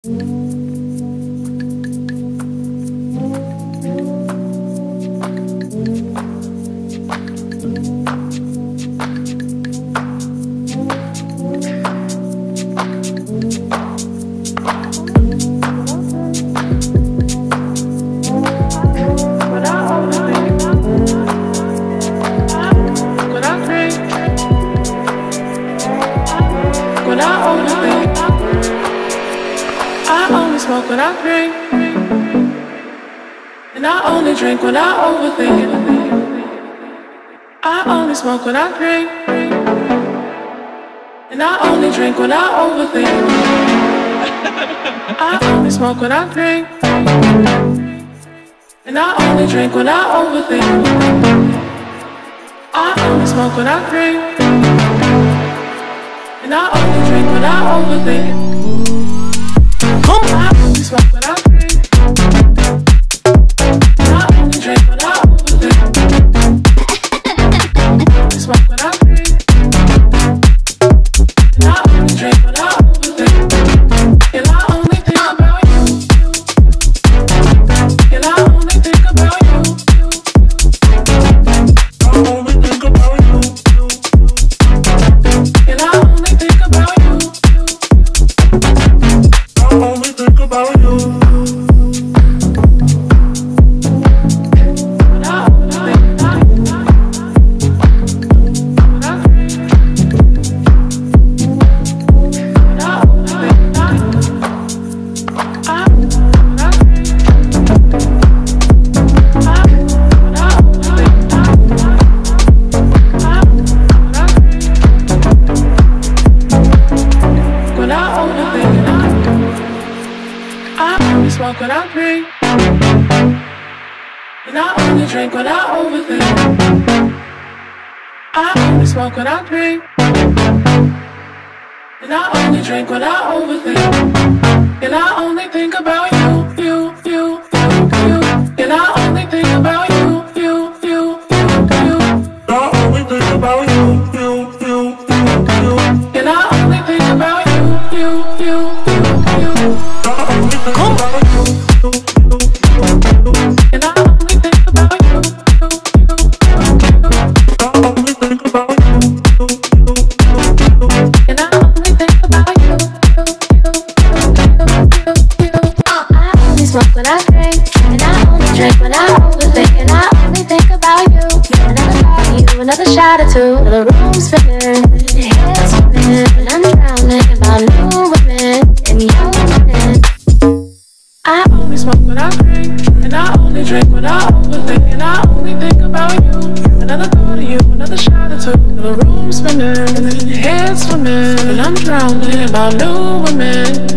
Smoke when I drink, and I only drink when I overthink. I only smoke when I drink, and I only drink when I overthink. I only smoke when I drink, and I only drink when I overthink. I only smoke when I drink, and I only drink when I overthink. I only smoke when I drink, and I only drink when I overthink. I only smoke when I drink, and I only drink when I overthink. And I only think about you, and I only think about you, I only think about you, and I only think about you. Only think about you. Smoke when I drink, and I only drink when I overthink. I only smoke when I drink, and I only drink when I overthink. And I only think about you, you, you, you, you. And I only think about you, you, you, you, you. I only think about you, you, you, you, you. And I only think about you, you, you, you, you. I only think about you. And I only think about you. I only think about you. And I only think about you. I only smoke when I drink, and I only drink when I overthink. And I only think about you. Another thought of you, another shot or two. The room's spinning, your head's spinning, and I'm drowning about new women and young women. I only smoke when I drink, and I only drink when I overthink. And I only think about you. Another thought of you, another shot or two. The room's spinning, and your head's swimming, and I'm drowning about new women.